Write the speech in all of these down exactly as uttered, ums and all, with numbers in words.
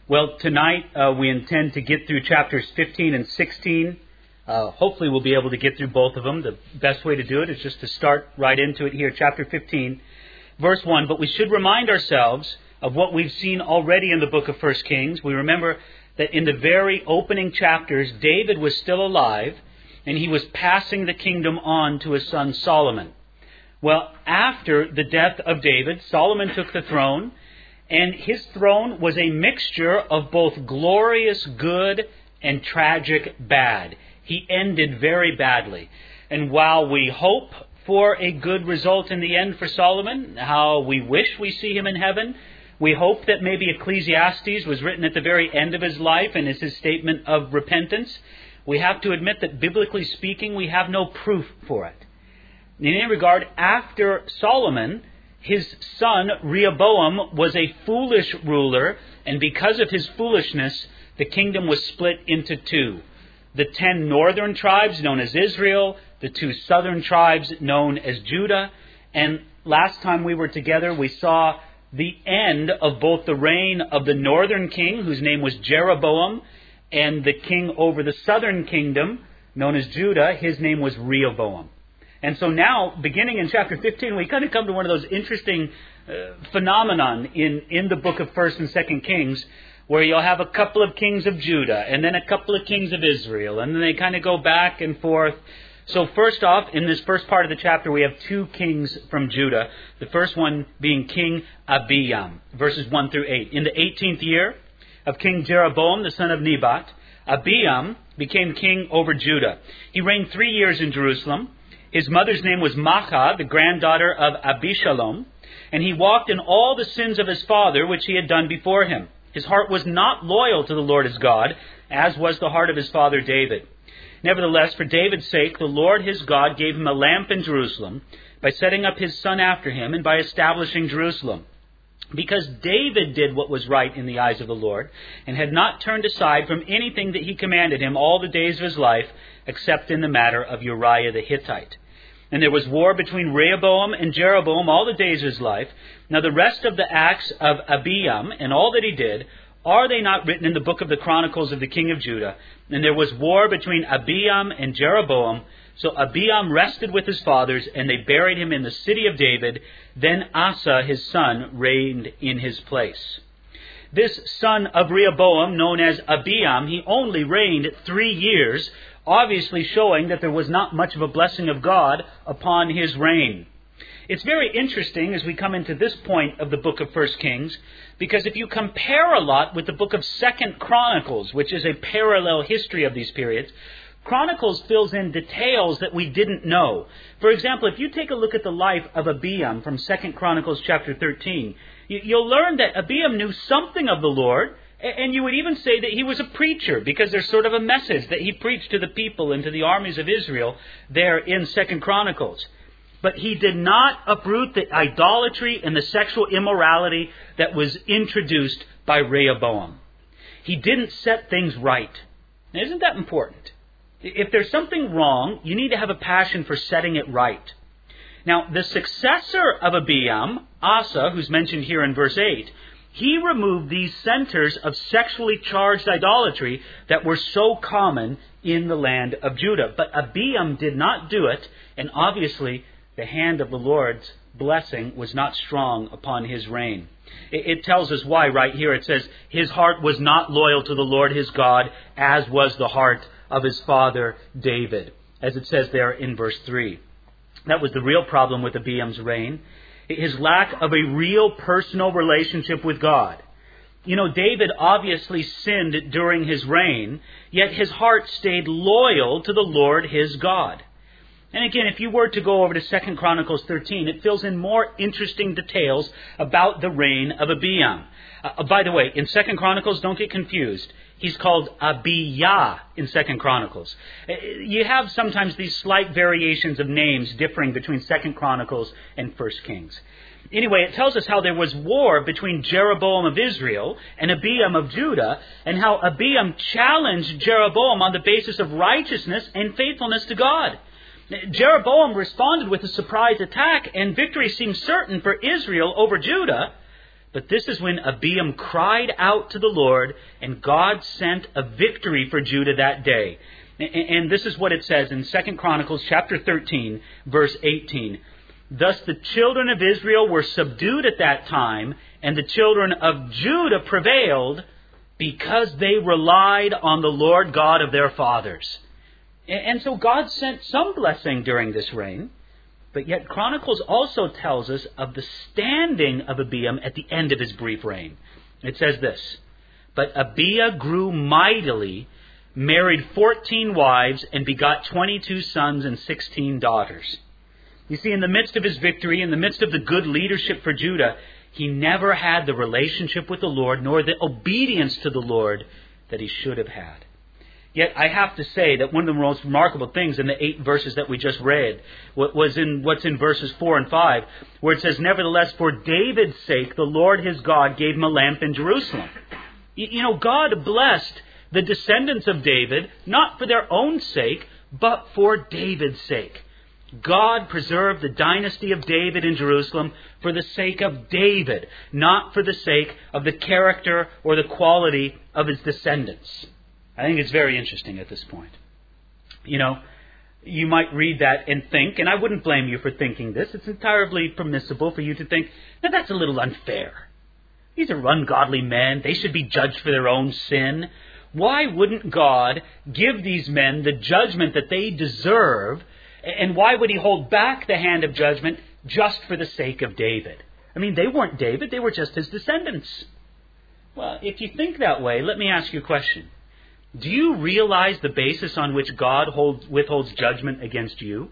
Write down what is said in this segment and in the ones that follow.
Well, tonight uh, we intend to get through chapters fifteen and sixteen. Uh, hopefully we'll be able to get through both of them. The best way to do it is just to start right into it here, chapter fifteen, verse one. But we should remind ourselves of what we've seen already in the book of First Kings. We remember that in the very opening chapters, David was still alive, and he was passing the kingdom on to his son Solomon. Well, after the death of David, Solomon took the throne, and his throne was a mixture of both glorious good and tragic bad. He ended very badly. And while we hope for a good result in the end for Solomon, how we wish we see him in heaven, we hope that maybe Ecclesiastes was written at the very end of his life and is his statement of repentance. We have to admit that biblically speaking, we have no proof for it. In any regard, after Solomon, his son Rehoboam was a foolish ruler, and because of his foolishness, the kingdom was split into two. The ten northern tribes known as Israel, the two southern tribes known as Judah. And last time we were together, we saw the end of both the reign of the northern king, whose name was Jeroboam, and the king over the southern kingdom, known as Judah, his name was Rehoboam. And so now, beginning in chapter fifteen, we kind of come to one of those interesting uh, phenomenon in, in the book of First and Second Kings, where you'll have a couple of kings of Judah, and then a couple of kings of Israel, and then they kind of go back and forth. So first off, in this first part of the chapter, we have two kings from Judah. The first one being King Abijam, verses one through eight. In the eighteenth year of King Jeroboam, the son of Nebat, Abijam became king over Judah. He reigned three years in Jerusalem. His mother's name was Maachah, the granddaughter of Abishalom, and he walked in all the sins of his father, which he had done before him. His heart was not loyal to the Lord his God, as was the heart of his father David. Nevertheless, for David's sake, the Lord his God gave him a lamp in Jerusalem by setting up his son after him and by establishing Jerusalem. Because David did what was right in the eyes of the Lord and had not turned aside from anything that he commanded him all the days of his life, except in the matter of Uriah the Hittite. And there was war between Rehoboam and Jeroboam all the days of his life. Now the rest of the acts of Abijam and all that he did, are they not written in the book of the Chronicles of the king of Judah? And there was war between Abijam and Jeroboam. So Abijam rested with his fathers, and they buried him in the city of David. Then Asa, his son, reigned in his place. This son of Rehoboam, known as Abijam, he only reigned three years, obviously showing that there was not much of a blessing of God upon his reign. It's very interesting as we come into this point of the book of First Kings, because if you compare a lot with the book of Second Chronicles, which is a parallel history of these periods, Chronicles fills in details that we didn't know. For example, if you take a look at the life of Abijam from Second Chronicles chapter thirteen, you'll learn that Abijam knew something of the Lord, and you would even say that he was a preacher, because there's sort of a message that he preached to the people and to the armies of Israel there in Second Chronicles. But he did not uproot the idolatry and the sexual immorality that was introduced by Rehoboam. He didn't set things right. Now, isn't that important? If there's something wrong, you need to have a passion for setting it right. Now, the successor of Abijam, Asa, who's mentioned here in verse eight, he removed these centers of sexually charged idolatry that were so common in the land of Judah. But Abijam did not do it, and obviously the hand of the Lord's blessing was not strong upon his reign. It, it tells us why right here. It says, his heart was not loyal to the Lord his God, as was the heart of his father David, as it says there in verse three. That was the real problem with Abijam's reign. His lack of a real personal relationship with God. You know, David obviously sinned during his reign, yet his heart stayed loyal to the Lord his God. And again, if you were to go over to Second Chronicles thirteen, it fills in more interesting details about the reign of Abijam. Uh, by the way, in Second Chronicles, don't get confused. He's called Abijah in Second Chronicles. You have sometimes these slight variations of names differing between Second Chronicles and First Kings. Anyway, it tells us how there was war between Jeroboam of Israel and Abijam of Judah, and how Abijam challenged Jeroboam on the basis of righteousness and faithfulness to God. Jeroboam responded with a surprise attack, and victory seemed certain for Israel over Judah. But this is when Abiam cried out to the Lord, and God sent a victory for Judah that day. And this is what it says in Second Chronicles chapter thirteen, verse eighteen. Thus the children of Israel were subdued at that time, and the children of Judah prevailed, because they relied on the Lord God of their fathers. And so God sent some blessing during this reign. But yet Chronicles also tells us of the standing of Abiam at the end of his brief reign. It says this, But Abiah grew mightily, married fourteen wives, and begot twenty-two sons and sixteen daughters. You see, in the midst of his victory, in the midst of the good leadership for Judah, he never had the relationship with the Lord, nor the obedience to the Lord that he should have had. Yet I have to say that one of the most remarkable things in the eight verses that we just read was in what's in verses four and five, where it says, Nevertheless, for David's sake, the Lord his God gave him a lamp in Jerusalem. You know, God blessed the descendants of David, not for their own sake, but for David's sake. God preserved the dynasty of David in Jerusalem for the sake of David, not for the sake of the character or the quality of his descendants. I think it's very interesting at this point. You know, you might read that and think, and I wouldn't blame you for thinking this, it's entirely permissible for you to think, now that's a little unfair. These are ungodly men, they should be judged for their own sin. Why wouldn't God give these men the judgment that they deserve, and why would he hold back the hand of judgment just for the sake of David? I mean, they weren't David, they were just his descendants. Well, if you think that way, let me ask you a question. Do you realize the basis on which God holds, withholds judgment against you?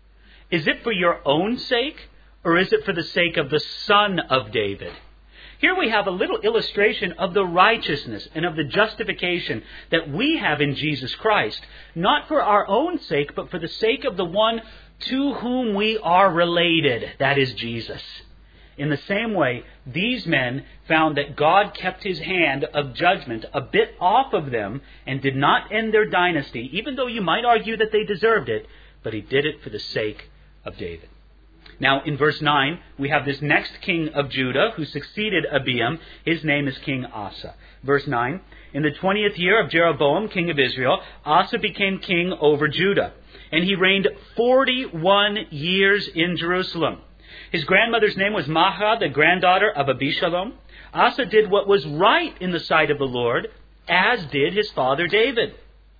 Is it for your own sake, or is it for the sake of the Son of David? Here we have a little illustration of the righteousness and of the justification that we have in Jesus Christ, not for our own sake, but for the sake of the one to whom we are related, that is Jesus. In the same way, these men found that God kept his hand of judgment a bit off of them and did not end their dynasty, even though you might argue that they deserved it, but he did it for the sake of David. Now, in verse nine, we have this next king of Judah who succeeded Abiam. His name is King Asa. Verse nine, In the twentieth year of Jeroboam, king of Israel, Asa became king over Judah, and he reigned forty-one years in Jerusalem. His grandmother's name was Maachah, the granddaughter of Abishalom. Asa did what was right in the sight of the Lord, as did his father David.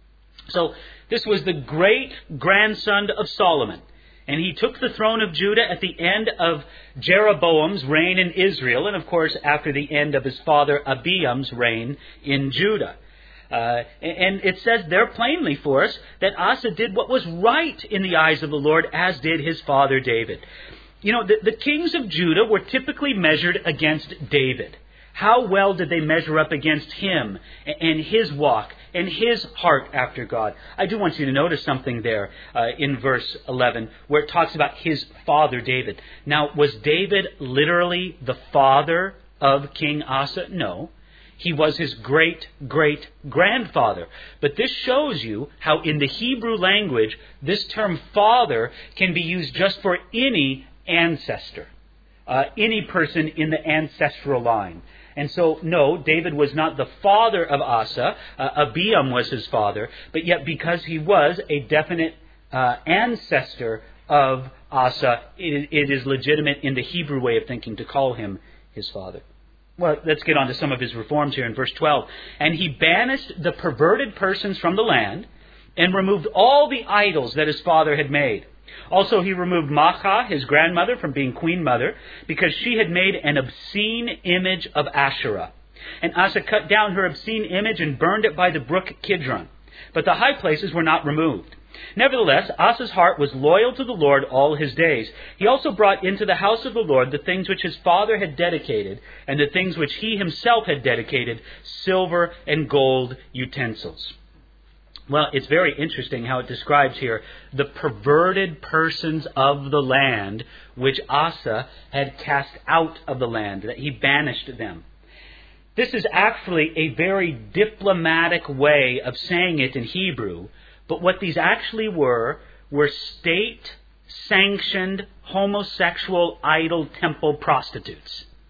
So this was the great grandson of Solomon. And he took the throne of Judah at the end of Jeroboam's reign in Israel, and of course after the end of his father Abiam's reign in Judah. Uh, and it says there plainly for us that Asa did what was right in the eyes of the Lord, as did his father David. You know, the, the kings of Judah were typically measured against David. How well did they measure up against him and his walk and his heart after God? I do want you to notice something there uh, in verse eleven, where it talks about his father David. Now, was David literally the father of King Asa? No. He was his great-great-grandfather. But this shows you how in the Hebrew language, this term father can be used just for any ancestor, uh, any person in the ancestral line. And so, no, David was not the father of Asa. Uh, Abiam was his father. But yet, because he was a definite uh, ancestor of Asa, it, it is legitimate in the Hebrew way of thinking to call him his father. Well, let's get on to some of his reforms here in verse twelve. And he banished the perverted persons from the land and removed all the idols that his father had made. Also, he removed Maachah, his grandmother, from being queen mother, because she had made an obscene image of Asherah. And Asa cut down her obscene image and burned it by the brook Kidron. But the high places were not removed. Nevertheless, Asa's heart was loyal to the Lord all his days. He also brought into the house of the Lord the things which his father had dedicated, and the things which he himself had dedicated, silver and gold utensils. Well, it's very interesting how it describes here the perverted persons of the land which Asa had cast out of the land, that he banished them. This is actually a very diplomatic way of saying it in Hebrew, but what these actually were were state-sanctioned homosexual idol temple prostitutes.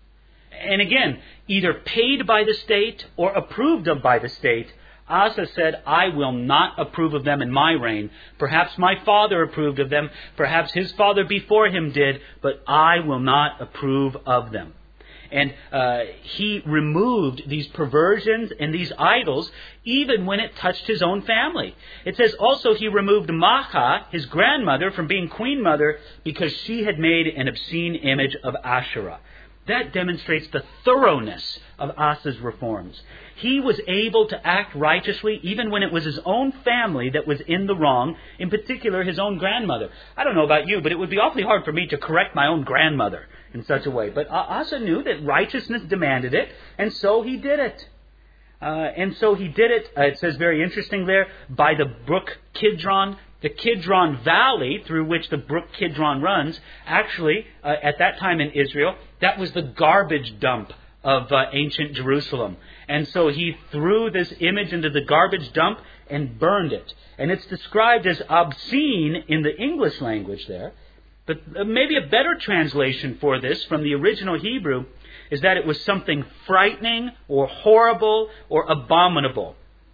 And again, either paid by the state or approved of by the state, Asa said, I will not approve of them in my reign. Perhaps my father approved of them. Perhaps his father before him did. But I will not approve of them. And uh, he removed these perversions and these idols even when it touched his own family. It says also he removed Maacah, his grandmother, from being queen mother because she had made an obscene image of Asherah. That demonstrates the thoroughness of Asa's reforms. He was able to act righteously even when it was his own family that was in the wrong, in particular his own grandmother. I don't know about you, but it would be awfully hard for me to correct my own grandmother in such a way. But Asa knew that righteousness demanded it, and so he did it. Uh, and so he did it, uh, it says very interesting there, by the brook Kidron. The Kidron Valley, through which the brook Kidron runs, actually, uh, at that time in Israel, that was the garbage dump of uh, ancient Jerusalem. And so he threw this image into the garbage dump and burned it. And it's described as obscene in the English language there. But uh, maybe a better translation for this from the original Hebrew is that it was something frightening or horrible or abominable.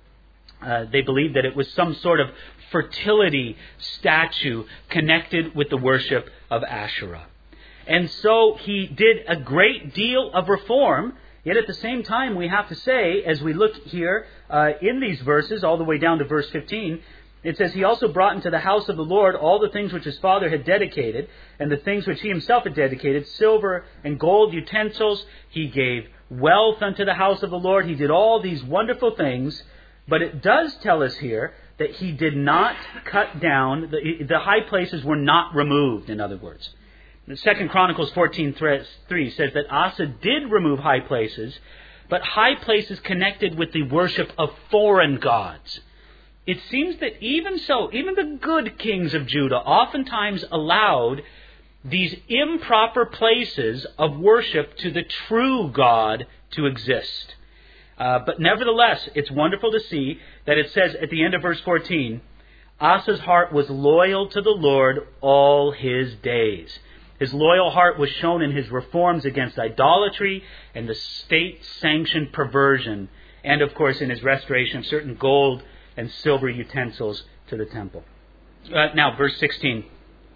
Uh, they believed that it was some sort of fertility statue connected with the worship of Asherah. And so he did a great deal of reform, yet at the same time we have to say, as we look here uh, in these verses, all the way down to verse fifteen, it says, he also brought into the house of the Lord all the things which his father had dedicated, and the things which he himself had dedicated, silver and gold utensils. He gave wealth unto the house of the Lord. He did all these wonderful things. But it does tell us here that he did not cut down, the, the high places were not removed, in other words. The Second Chronicles fourteen three says that Asa did remove high places, but high places connected with the worship of foreign gods. It seems that even so, even the good kings of Judah oftentimes allowed these improper places of worship to the true God to exist. Uh, but nevertheless, it's wonderful to see that it says at the end of verse fourteen, Asa's heart was loyal to the Lord all his days. His loyal heart was shown in his reforms against idolatry and the state-sanctioned perversion, and of course in his restoration of certain gold and silver utensils to the temple. Uh, now, verse sixteen.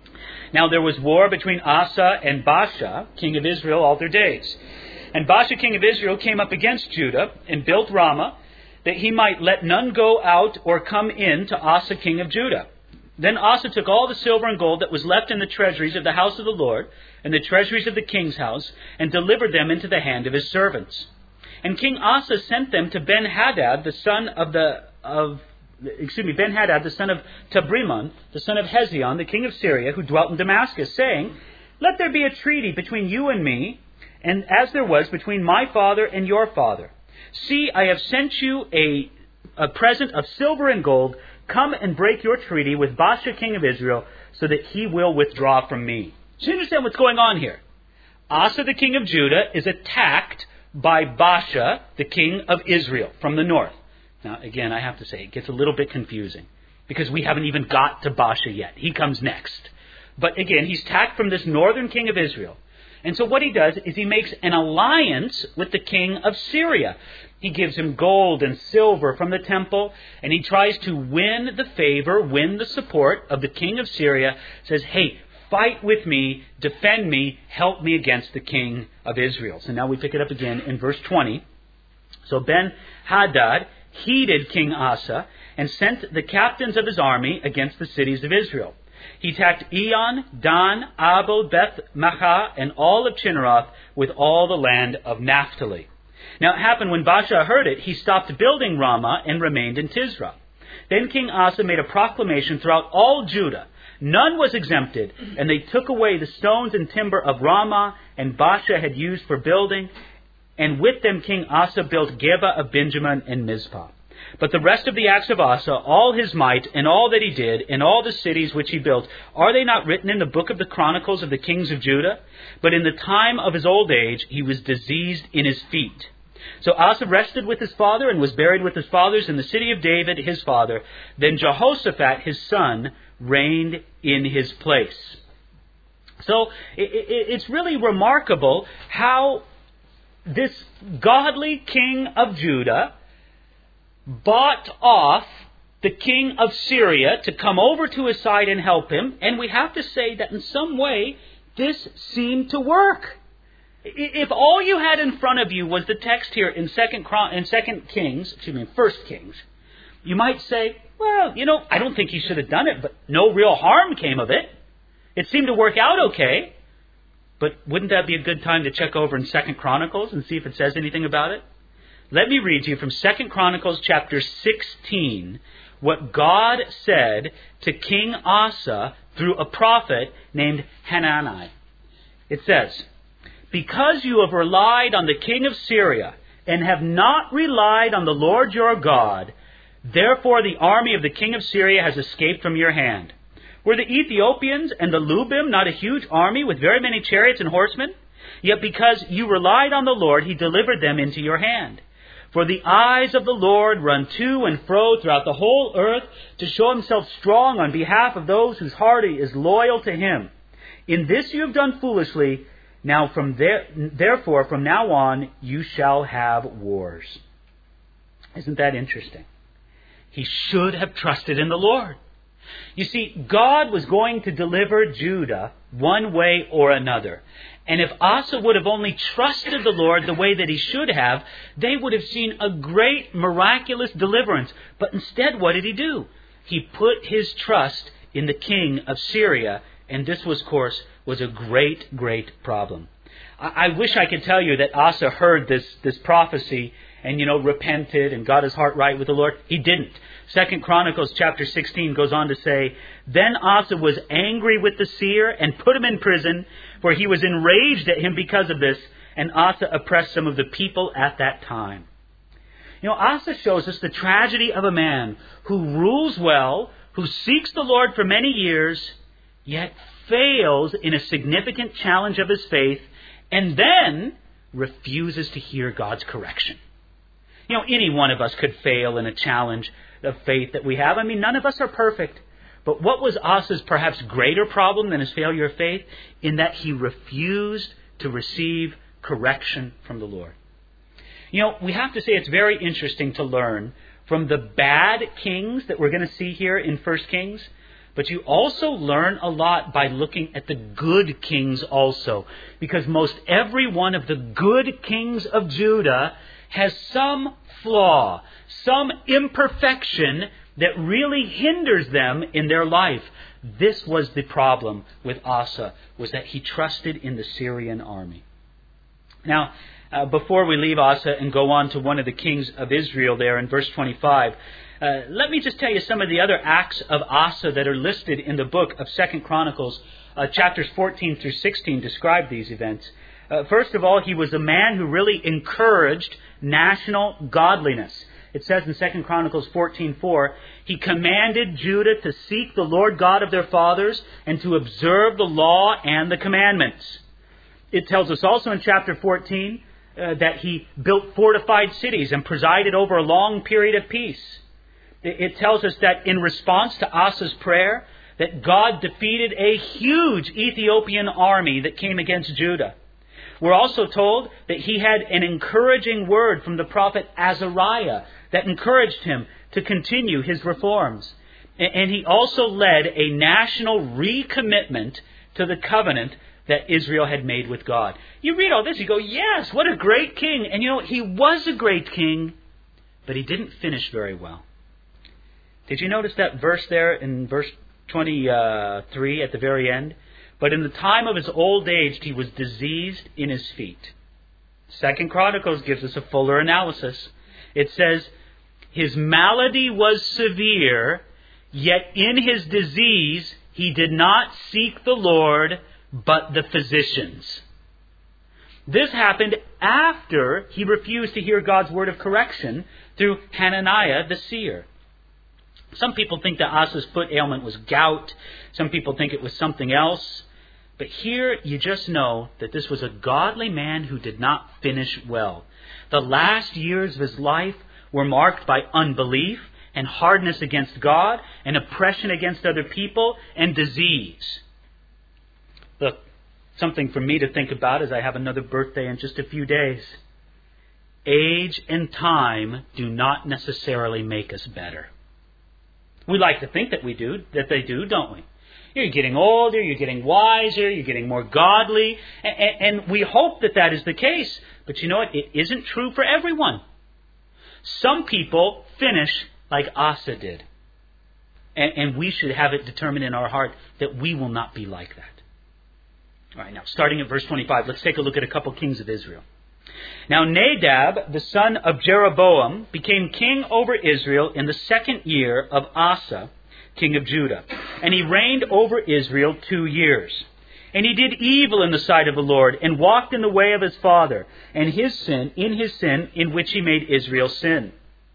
Now there was war between Asa and Baasha, king of Israel, all their days. And Baasha, king of Israel, came up against Judah and built Ramah, that he might let none go out or come in to Asa, king of Judah. Then Asa took all the silver and gold that was left in the treasuries of the house of the Lord, and the treasuries of the king's house, and delivered them into the hand of his servants. And King Asa sent them to Ben-Hadad, the son of the of excuse me, Ben-Hadad, the son of Tabrimon, the son of Hezion, the king of Syria, who dwelt in Damascus, saying, Let there be a treaty between you and me, and as there was between my father and your father. See, I have sent you a, a present of silver and gold. Come and break your treaty with Baasha, king of Israel, so that he will withdraw from me. So you understand what's going on here. Asa, the king of Judah, is attacked by Baasha, the king of Israel, from the north. Now, again, I have to say, it gets a little bit confusing, because we haven't even got to Baasha yet. He comes next. But again, he's attacked from this northern king of Israel. And so what he does is he makes an alliance with the king of Syria. He gives him gold and silver from the temple, and he tries to win the favor, win the support of the king of Syria. Says, hey, fight with me, defend me, help me against the king of Israel. So now we pick it up again in verse twenty. So Ben-Hadad heeded King Asa and sent the captains of his army against the cities of Israel. He attacked Eon, Dan, Abel, Beth-Maachah, and all of Chinneroth with all the land of Naphtali. Now it happened when Baasha heard it, he stopped building Ramah and remained in Tisra. Then King Asa made a proclamation throughout all Judah. None was exempted, and they took away the stones and timber of Ramah and Baasha had used for building, and with them King Asa built Geba of Benjamin and Mizpah. But the rest of the acts of Asa, all his might, and all that he did, and all the cities which he built, are they not written in the book of the Chronicles of the kings of Judah? But in the time of his old age, he was diseased in his feet. So Asa rested with his father, and was buried with his fathers in the city of David, his father. Then Jehoshaphat, his son, reigned in his place. So it, it, it's really remarkable how this godly king of Judah bought off the king of Syria to come over to his side and help him. And we have to say that in some way, this seemed to work. If all you had in front of you was the text here in Second Chron- in Second Kings, excuse me, First Kings, you might say, well, you know, I don't think he should have done it, but no real harm came of it. It seemed to work out okay. But wouldn't that be a good time to check over in Second Chronicles and see if it says anything about it? Let me read to you from Second Chronicles chapter sixteen, what God said to King Asa through a prophet named Hanani. It says, "Because you have relied on the king of Syria and have not relied on the Lord your God, therefore the army of the king of Syria has escaped from your hand. Were the Ethiopians and the Lubim not a huge army with very many chariots and horsemen? Yet because you relied on the Lord, he delivered them into your hand. For the eyes of the Lord run to and fro throughout the whole earth to show himself strong on behalf of those whose heart is loyal to him. In this you have done foolishly. Now from there, therefore, from now on, you shall have wars." Isn't that interesting? He should have trusted in the Lord. You see, God was going to deliver Judah one way or another. And if Asa would have only trusted the Lord the way that he should have, they would have seen a great miraculous deliverance. But instead, what did he do? He put his trust in the king of Syria. And this, was, of course, was a great, great problem. I, I wish I could tell you that Asa heard this, this prophecy and, you know, repented and got his heart right with the Lord. He didn't. Second Chronicles chapter sixteen goes on to say, "Then Asa was angry with the seer and put him in prison, for he was enraged at him because of this, and Asa oppressed some of the people at that time." You know, Asa shows us the tragedy of a man who rules well, who seeks the Lord for many years, yet fails in a significant challenge of his faith, and then refuses to hear God's correction. You know, any one of us could fail in a challenge of faith that we have. I mean, none of us are perfect. But what was Asa's perhaps greater problem than his failure of faith? In that he refused to receive correction from the Lord. You know, we have to say it's very interesting to learn from the bad kings that we're going to see here in First Kings. But you also learn a lot by looking at the good kings also. Because most every one of the good kings of Judah has some flaw, some imperfection that really hinders them in their life. This was the problem with Asa, was that he trusted in the Syrian army. Now, uh, before we leave Asa and go on to one of the kings of Israel there in verse twenty-five, uh, let me just tell you some of the other acts of Asa that are listed in the book of Second Chronicles. Uh, chapters fourteen through sixteen describe these events. Uh, first of all, he was a man who really encouraged national godliness. It says in Second Chronicles fourteen four, "He commanded Judah to seek the Lord God of their fathers and to observe the law and the commandments." It tells us also in chapter fourteen uh, that he built fortified cities and presided over a long period of peace. It, it tells us that in response to Asa's prayer, that God defeated a huge Ethiopian army that came against Judah. We're also told that he had an encouraging word from the prophet Azariah that encouraged him to continue his reforms. And he also led a national recommitment to the covenant that Israel had made with God. You read all this, you go, yes, what a great king. And you know, he was a great king, but he didn't finish very well. Did you notice that verse there in verse twenty-three at the very end? "But in the time of his old age, he was diseased in his feet." Second Chronicles gives us a fuller analysis. It says, "His malady was severe, yet in his disease he did not seek the Lord, but the physicians." This happened after he refused to hear God's word of correction through Hananiah the seer. Some people think that Asa's foot ailment was gout. Some people think it was something else. But here you just know that this was a godly man who did not finish well. The last years of his life were marked by unbelief and hardness against God and oppression against other people and disease. Look, something for me to think about as I have another birthday in just a few days. age and time do not necessarily make us better. We like to think that we do, that they do, don't we? You're getting older, you're getting wiser, you're getting more godly, and, and we hope that that is the case. But you know what? It isn't true for everyone. Some people finish like Asa did. And, and we should have it determined in our heart that we will not be like that. All right, now starting at verse twenty-five, let's take a look at a couple kings of Israel. Now Nadab, the son of Jeroboam, became king over Israel in the second year of Asa, king of Judah. And he reigned over Israel two years. And he did evil in the sight of the Lord, and walked in the way of his father, and his sin, in his sin, in which he made Israel sin.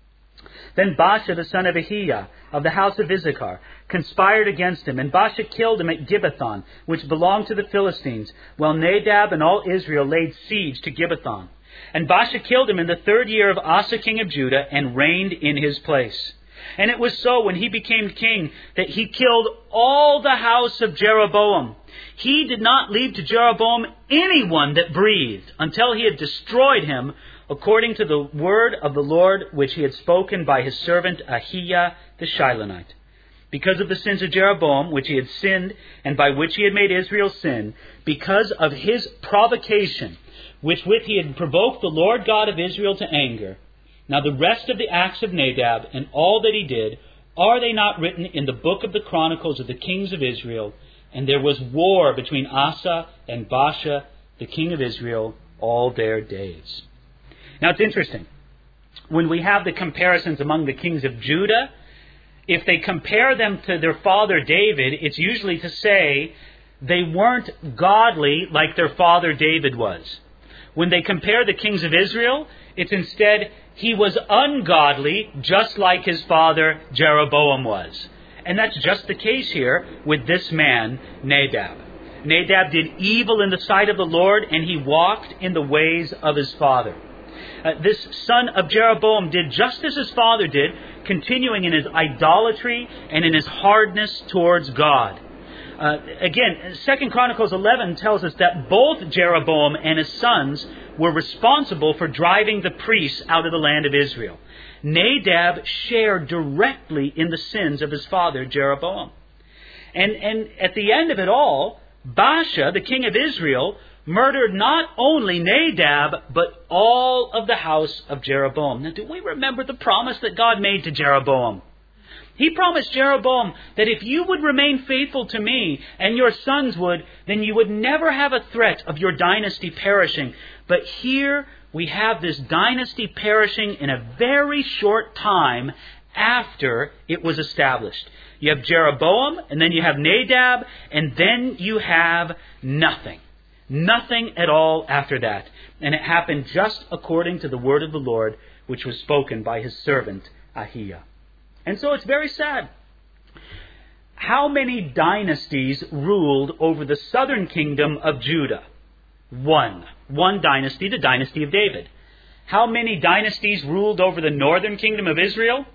Then Baasha, the son of Ahiah, of the house of Issachar, conspired against him, and Baasha killed him at Gibbethon, which belonged to the Philistines, while Nadab and all Israel laid siege to Gibbethon. And Baasha killed him in the third year of Asa king of Judah, and reigned in his place. And it was so, when he became king, that he killed all the house of Jeroboam. He did not leave to Jeroboam anyone that breathed, until he had destroyed him, according to the word of the Lord, which he had spoken by his servant Ahiah the Shilonite. Because of the sins of Jeroboam, which he had sinned, and by which he had made Israel sin, because of his provocation, which with he had provoked the Lord God of Israel to anger. Now the rest of the acts of Nadab, and all that he did, are they not written in the book of the Chronicles of the kings of Israel? And there was war between Asa and Baasha, the king of Israel, all their days. Now it's interesting. When we have the comparisons among the kings of Judah, if they compare them to their father David, it's usually to say they weren't godly like their father David was. When they compare the kings of Israel, it's instead he was ungodly just like his father Jeroboam was. And that's just the case here with this man, Nadab. Nadab did evil in the sight of the Lord, and he walked in the ways of his father. Uh, this son of Jeroboam did just as his father did, continuing in his idolatry and in his hardness towards God. Uh, again, Second Chronicles eleven tells us that both Jeroboam and his sons were responsible for driving the priests out of the land of Israel. Nadab shared directly in the sins of his father Jeroboam. And, and at the end of it all, Baasha, the king of Israel, murdered not only Nadab, but all of the house of Jeroboam. Now, do we remember the promise that God made to Jeroboam? He promised Jeroboam that if you would remain faithful to me, and your sons would, then you would never have a threat of your dynasty perishing. But here we have this dynasty perishing in a very short time after it was established. You have Jeroboam, and then you have Nadab, and then you have nothing. Nothing at all after that. And it happened just according to the word of the Lord, which was spoken by his servant Ahiah. And so it's very sad. How many dynasties ruled over the southern kingdom of Judah? One. One dynasty, the dynasty of David. How many dynasties ruled over the northern kingdom of Israel?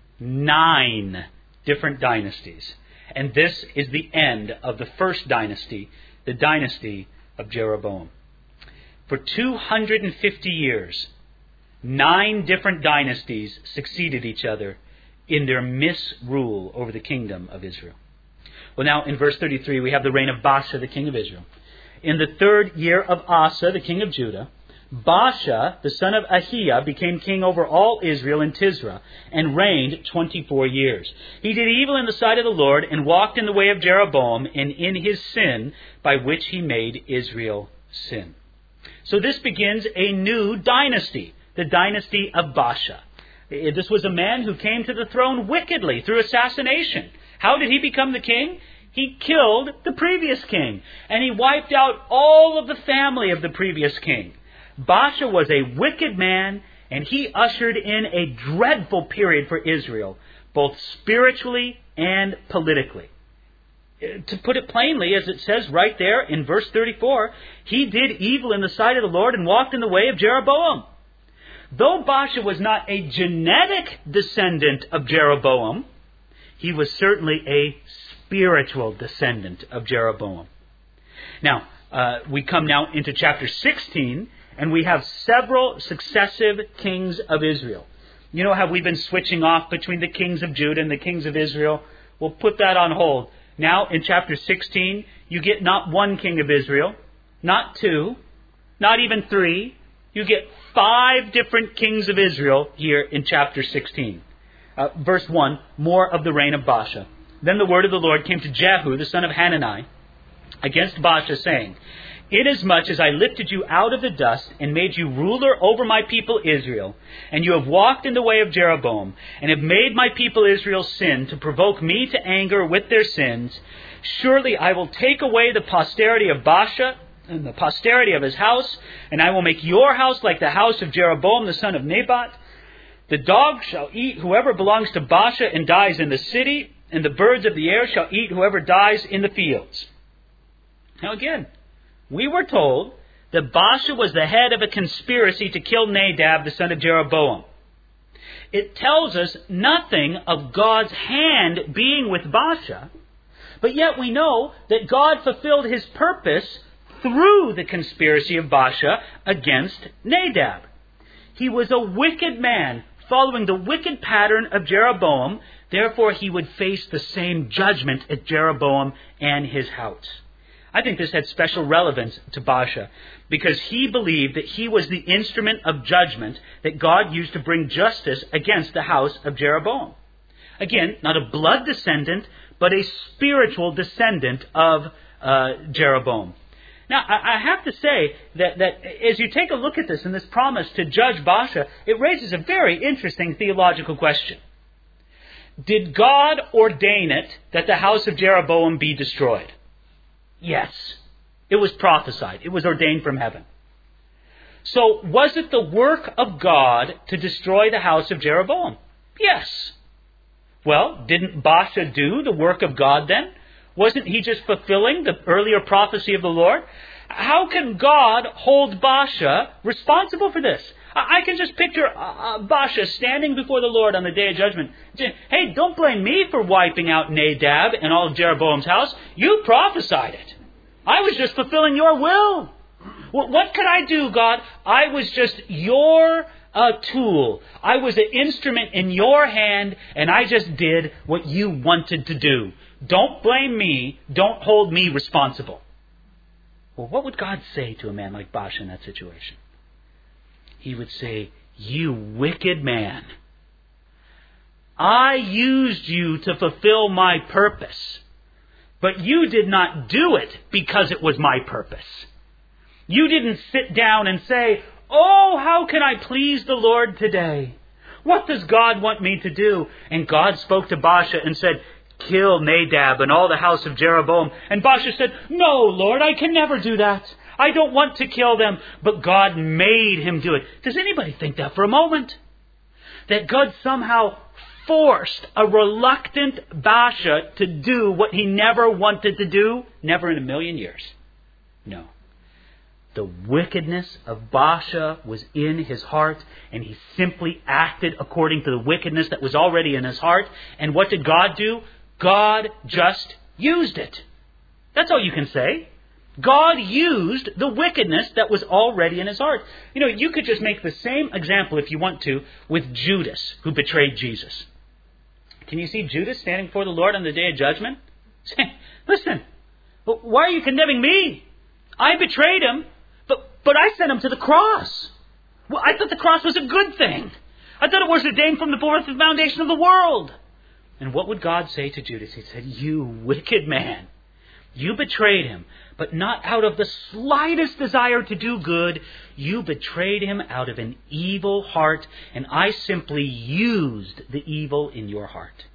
Nine different dynasties. And this is the end of the first dynasty, the dynasty of Jeroboam. For two hundred fifty years, nine different dynasties succeeded each other in their misrule over the kingdom of Israel. Well, now in verse thirty-three, we have the reign of Baasha, the king of Israel. In the third year of Asa, the king of Judah, Baasha, the son of Ahiah, became king over all Israel in Tisra, and reigned twenty-four years. He did evil in the sight of the Lord, and walked in the way of Jeroboam, and in his sin, by which he made Israel sin. So this begins a new dynasty, the dynasty of Baasha. This was a man who came to the throne wickedly through assassination. How did he become the king? He killed the previous king, and he wiped out all of the family of the previous king. Baasha was a wicked man, and he ushered in a dreadful period for Israel, both spiritually and politically. To put it plainly, as it says right there in verse thirty-four, he did evil in the sight of the Lord and walked in the way of Jeroboam. Though Baasha was not a genetic descendant of Jeroboam, he was certainly a spiritual descendant of Jeroboam. Now, uh, we come now into chapter sixteen, and we have several successive kings of Israel. You know how we've been switching off between the kings of Judah and the kings of Israel? We'll put that on hold. Now, in chapter sixteen, you get not one king of Israel, not two, not even three. You get five different kings of Israel here in chapter sixteen. Uh, verse one, more of the reign of Baasha. Then the word of the Lord came to Jehu, the son of Hanani, against Baasha, saying, Inasmuch as I lifted you out of the dust and made you ruler over my people Israel, and you have walked in the way of Jeroboam, and have made my people Israel sin to provoke me to anger with their sins, surely I will take away the posterity of Baasha and the posterity of his house, and I will make your house like the house of Jeroboam the son of Nebat. The dog shall eat whoever belongs to Baasha and dies in the city, and the birds of the air shall eat whoever dies in the fields. Now again, we were told that Baasha was the head of a conspiracy to kill Nadab, the son of Jeroboam. It tells us nothing of God's hand being with Baasha, but yet we know that God fulfilled his purpose through the conspiracy of Baasha against Nadab. He was a wicked man, following the wicked pattern of Jeroboam. Therefore, he would face the same judgment as Jeroboam and his house. I think this had special relevance to Baasha because he believed that he was the instrument of judgment that God used to bring justice against the house of Jeroboam. Again, not a blood descendant, but a spiritual descendant of uh, Jeroboam. Now, I have to say that, that as you take a look at this and this promise to judge Baasha, it raises a very interesting theological question. Did God ordain it that the house of Jeroboam be destroyed? Yes. It was prophesied. It was ordained from heaven. So, was it the work of God to destroy the house of Jeroboam? Yes. Well, didn't Baasha do the work of God then? Wasn't he just fulfilling the earlier prophecy of the Lord? How can God hold Baasha responsible for this? I can just picture uh, Baasha standing before the Lord on the day of judgment. Hey, don't blame me for wiping out Nadab and all of Jeroboam's house. You prophesied it. I was just fulfilling your will. What could I do, God? I was just your uh, tool. I was an instrument in your hand, and I just did what you wanted to do. Don't blame me. Don't hold me responsible. Well, what would God say to a man like Baasha in that situation? He would say, you wicked man, I used you to fulfill my purpose, but you did not do it because it was my purpose. You didn't sit down and say, oh, how can I please the Lord today? What does God want me to do? And God spoke to Baasha and said, kill Nadab and all the house of Jeroboam. And Baasha said, no, Lord, I can never do that. I don't want to kill them. But God made him do it. Does anybody think that for a moment? That God somehow forced a reluctant Baasha to do what he never wanted to do? Never in a million years. No. The wickedness of Baasha was in his heart, and he simply acted according to the wickedness that was already in his heart. And what did God do? God just used it. That's all you can say. God used the wickedness that was already in his heart. You know, you could just make the same example, if you want to, with Judas, who betrayed Jesus. Can you see Judas standing before the Lord on the day of judgment? Saying, listen, why are you condemning me? I betrayed him, but, but I sent him to the cross. Well, I thought the cross was a good thing. I thought it was ordained from the birth and foundation of the world. And what would God say to Judas? He said, you wicked man. You betrayed him, but not out of the slightest desire to do good. You betrayed him out of an evil heart, and I simply used the evil in your heart.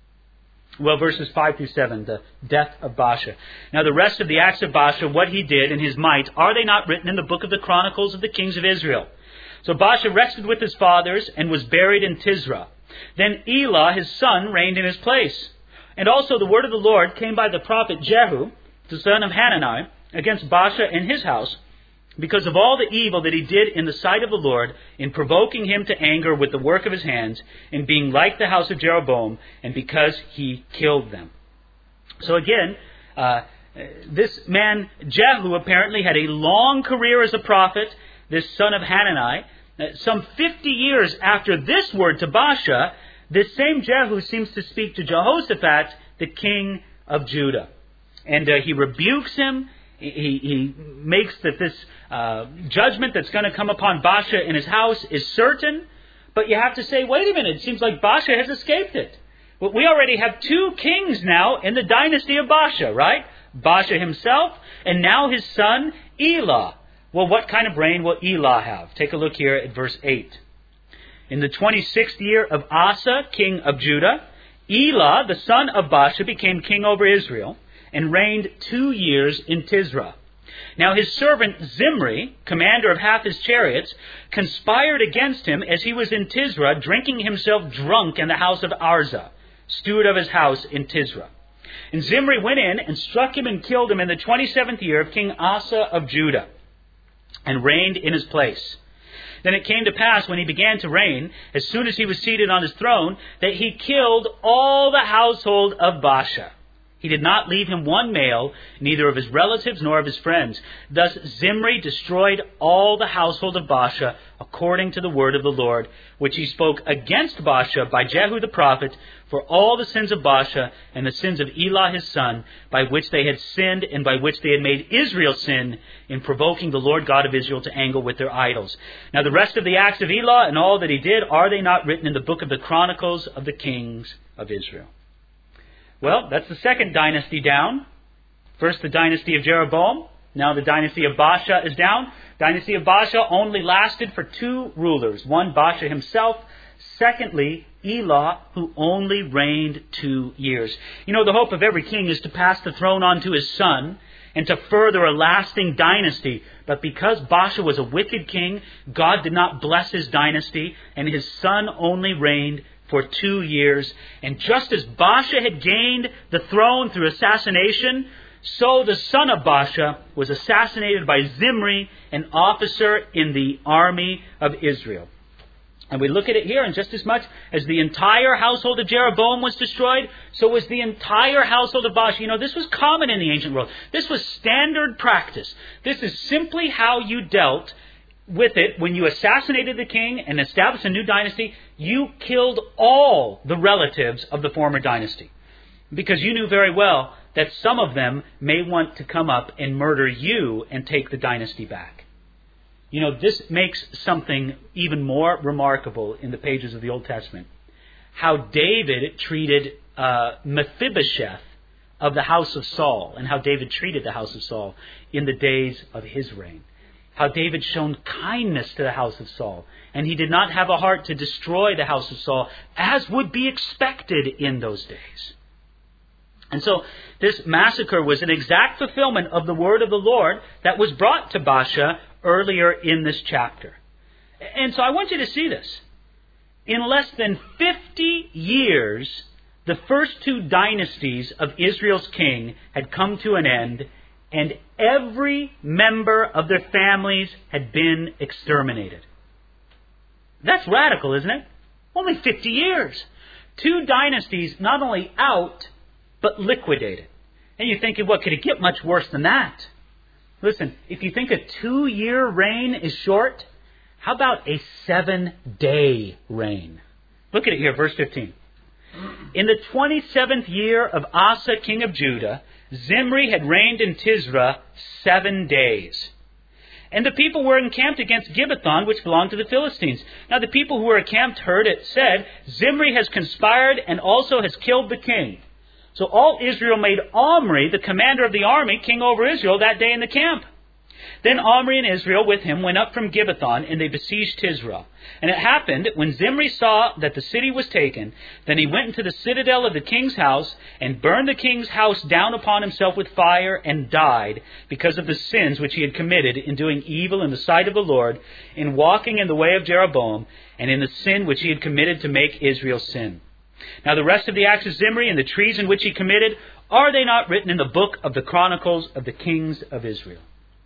Well, verses five through seven, the death of Baasha. Now the rest of the acts of Baasha, what he did and his might, are they not written in the book of the Chronicles of the kings of Israel? So Baasha rested with his fathers and was buried in Tisra. Then Elah, his son, reigned in his place. And also the word of the Lord came by the prophet Jehu, the son of Hanani, against Baasha and his house, because of all the evil that he did in the sight of the Lord, in provoking him to anger with the work of his hands, in being like the house of Jeroboam, and because he killed them. So again, uh, this man Jehu apparently had a long career as a prophet, this son of Hanani, some fifty years after this word to Baasha, this same Jehu seems to speak to Jehoshaphat, the king of Judah. And uh, he rebukes him. He, he makes that this uh, judgment that's going to come upon Baasha in his house is certain. But you have to say, wait a minute, it seems like Baasha has escaped it. Well, we already have two kings now in the dynasty of Baasha, right? Baasha himself, and now his son, Elah. Well, what kind of reign will Elah have? Take a look here at verse eight. In the twenty-sixth year of Asa, king of Judah, Elah, the son of Baasha, became king over Israel and reigned two years in Tisra. Now his servant Zimri, commander of half his chariots, conspired against him as he was in Tisra, drinking himself drunk in the house of Arza, steward of his house in Tisra. And Zimri went in and struck him and killed him in the twenty-seventh year of King Asa of Judah, and reigned in his place. Then it came to pass, when he began to reign, as soon as he was seated on his throne, that he killed all the household of Baasha. He did not leave him one male, neither of his relatives nor of his friends. Thus Zimri destroyed all the household of Baasha, according to the word of the Lord, which he spoke against Baasha by Jehu the prophet, for all the sins of Baasha and the sins of Elah his son, by which they had sinned and by which they had made Israel sin, in provoking the Lord God of Israel to anger with their idols. Now the rest of the acts of Elah and all that he did, are they not written in the book of the Chronicles of the kings of Israel? Well, that's the second dynasty down. First, the dynasty of Jeroboam. Now the dynasty of Baasha is down. Dynasty of Baasha only lasted for two rulers. One, Baasha himself. Secondly, Elah, who only reigned two years. You know, the hope of every king is to pass the throne on to his son and to further a lasting dynasty. But because Baasha was a wicked king, God did not bless his dynasty, and his son only reigned for two years. And just as Baasha had gained the throne through assassination, so the son of Baasha was assassinated by Zimri, an officer in the army of Israel. And we look at it here, and just as much as the entire household of Jeroboam was destroyed, so was the entire household of Baasha. You know, this was common in the ancient world. This was standard practice. This is simply how you dealt with it. When you assassinated the king and established a new dynasty, you killed all the relatives of the former dynasty, because you knew very well that some of them may want to come up and murder you and take the dynasty back. You know, this makes something even more remarkable in the pages of the Old Testament. How David treated uh, Mephibosheth of the house of Saul, and how David treated the house of Saul in the days of his reign. How David shown kindness to the house of Saul, and he did not have a heart to destroy the house of Saul, as would be expected in those days. And so this massacre was an exact fulfillment of the word of the Lord that was brought to Baasha earlier in this chapter. And so I want you to see this. In less than fifty years, the first two dynasties of Israel's king had come to an end, and every member of their families had been exterminated. That's radical, isn't it? Only fifty years. Two dynasties not only out, but liquidated. And you're thinking, what, could it get much worse than that? Listen, if you think a two-year reign is short, how about a seven-day reign? Look at it here, verse fifteen. In the twenty-seventh year of Asa, king of Judah, Zimri had reigned in Tisra seven days. And the people were encamped against Gibbethon, which belonged to the Philistines. Now the people who were encamped heard it said, Zimri has conspired and also has killed the king. So all Israel made Omri, the commander of the army, king over Israel that day in the camp. Then Omri and Israel with him went up from Gibbethon, and they besieged Tisra. And it happened, when Zimri saw that the city was taken, then he went into the citadel of the king's house, and burned the king's house down upon himself with fire, and died, because of the sins which he had committed in doing evil in the sight of the Lord, in walking in the way of Jeroboam, and in the sin which he had committed to make Israel sin. Now the rest of the acts of Zimri, and the treason which he committed, are they not written in the book of the Chronicles of the kings of Israel?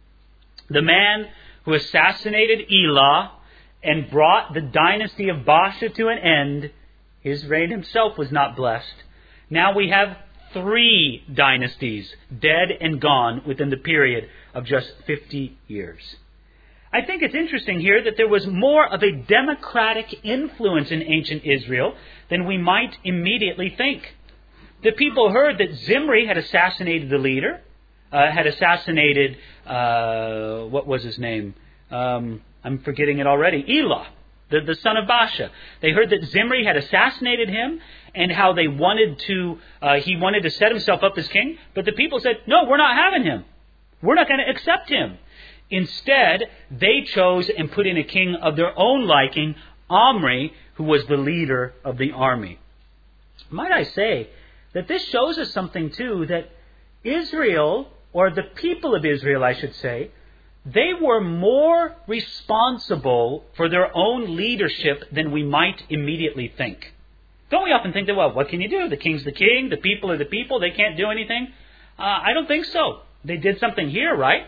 The man who assassinated Elah and brought the dynasty of Baasha to an end, his reign himself was not blessed. Now we have three dynasties dead and gone within the period of just fifty years. I think it's interesting here that there was more of a democratic influence in ancient Israel than we might immediately think. The people heard that Zimri had assassinated the leader, uh, had assassinated, uh, what was his name? Um, I'm forgetting it already. Elah, the, the son of Baasha. They heard that Zimri had assassinated him and how they wanted to, uh, he wanted to set himself up as king. But the people said, no, we're not having him. We're not going to accept him. Instead, they chose and put in a king of their own liking, Omri, who was the leader of the army. Might I say that this shows us something too, that Israel, or the people of Israel, I should say, they were more responsible for their own leadership than we might immediately think. Don't we often think that, well, what can you do? The king's the king, the people are the people, they can't do anything? Uh, I don't think so. They did something here, right?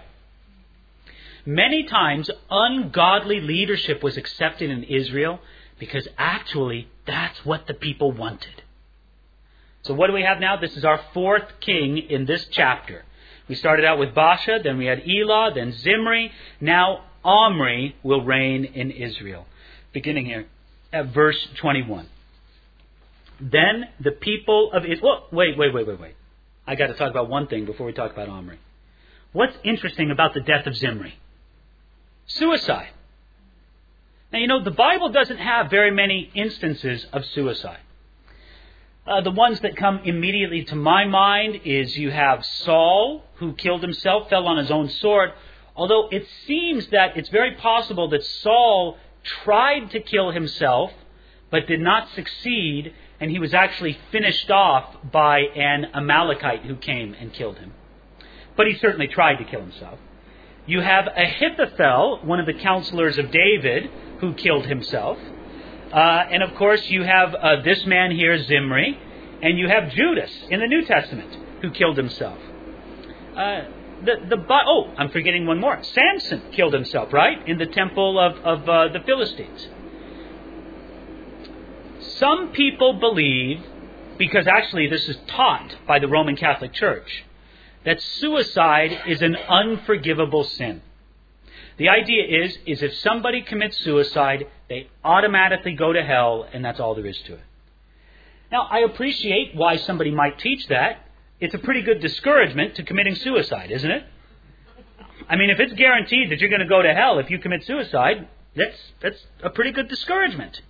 Many times, ungodly leadership was accepted in Israel because actually that's what the people wanted. So what do we have now? This is our fourth king in this chapter. We started out with Baasha, then we had Elah, then Zimri. Now Omri will reign in Israel. Beginning here at verse twenty-one. Then the people of Israel... Oh, wait, wait, wait, wait, wait. I got to talk about one thing before we talk about Omri. What's interesting about the death of Zimri? Suicide. Now, you know, the Bible doesn't have very many instances of suicide. Uh, the ones that come immediately to my mind is you have Saul, who killed himself, fell on his own sword. Although it seems that it's very possible that Saul tried to kill himself, but did not succeed, and he was actually finished off by an Amalekite who came and killed him. But he certainly tried to kill himself. You have Ahithophel, one of the counselors of David, who killed himself. Uh, and of course, you have uh, this man here, Zimri, and you have Judas in the New Testament, who killed himself. Uh, the the oh, I'm forgetting one more. Samson killed himself, right, in the temple of of uh, the Philistines. Some people believe, because actually this is taught by the Roman Catholic Church, that suicide is an unforgivable sin. The idea is, is if somebody commits suicide, they automatically go to hell, and that's all there is to it. Now, I appreciate why somebody might teach that. It's a pretty good discouragement to committing suicide, isn't it? I mean, if it's guaranteed that you're going to go to hell if you commit suicide, that's, that's a pretty good discouragement.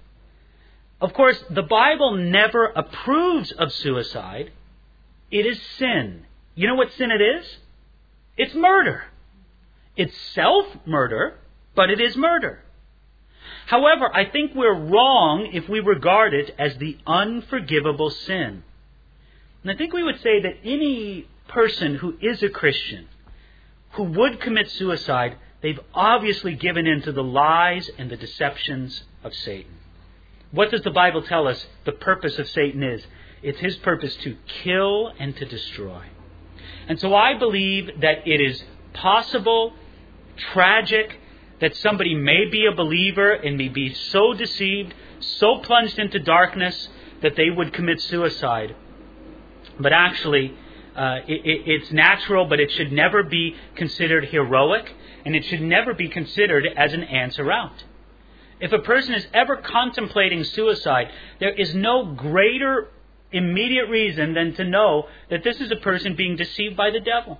Of course, the Bible never approves of suicide. It is sin. You know what sin it is? It's murder. It's self-murder, but it is murder. However, I think we're wrong if we regard it as the unforgivable sin. And I think we would say that any person who is a Christian, who would commit suicide, they've obviously given in to the lies and the deceptions of Satan. What does the Bible tell us the purpose of Satan is? It's his purpose to kill and to destroy. And so I believe that it is possible, tragic, that somebody may be a believer and may be so deceived, so plunged into darkness that they would commit suicide. But actually, uh, it, it, it's natural, but it should never be considered heroic, and it should never be considered as an answer out. If a person is ever contemplating suicide, there is no greater immediate reason than to know that this is a person being deceived by the devil.